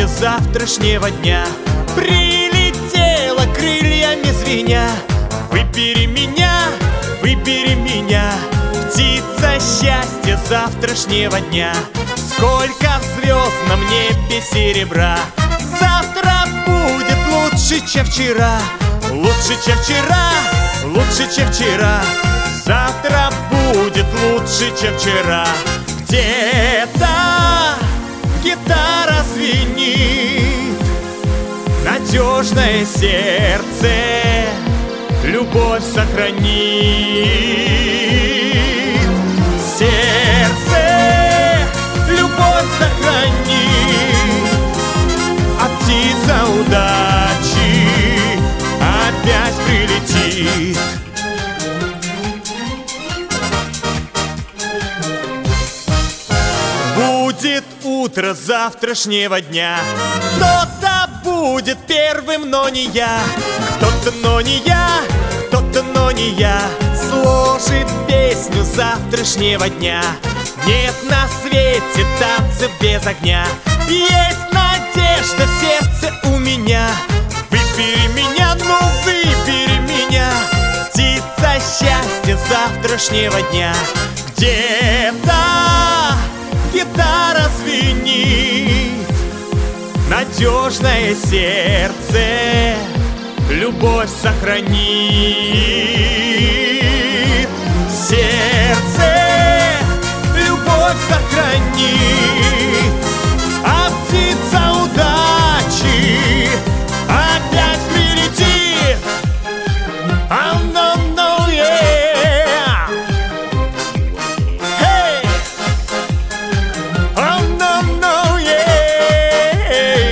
счастье завтрашнего дня прилетела крыльями звеня. Выбери меня, птица счастья завтрашнего дня. Сколько звезд на небе серебра, завтра будет лучше, чем вчера. Лучше, чем вчера, лучше, чем вчера. Завтра будет лучше, чем вчера. Где-то гитара звенит, надежное сердце любовь сохранит. Сердце любовь сохранит, а птица удачи опять прилетит. Будет утро завтрашнего дня, кто-то будет первым, но не я. Кто-то, но не я, кто-то, но не я, сложит песню завтрашнего дня. Нет на свете танцев без огня, есть надежда в сердце у меня. Выбери меня, ну выбери меня, птица счастья завтрашнего дня. Где-то гитара звенит, надежное сердце любовь сохранит. Сердце любовь сохранит, а птица удачи опять прилетит. Oh, no, no, yeah. Hey. Oh, no, no, yeah.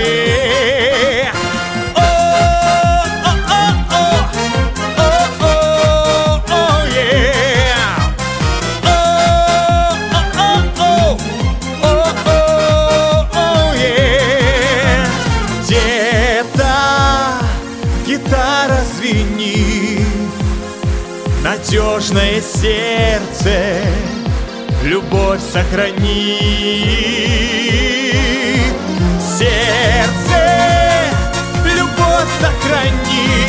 Oh, oh, oh, oh. Oh, oh, oh, yeah. Oh, oh, oh, oh. Oh, oh, oh, yeah. Где-то гитара звенит, надежное сердце любовь сохранит. Сердце любовь сохранит,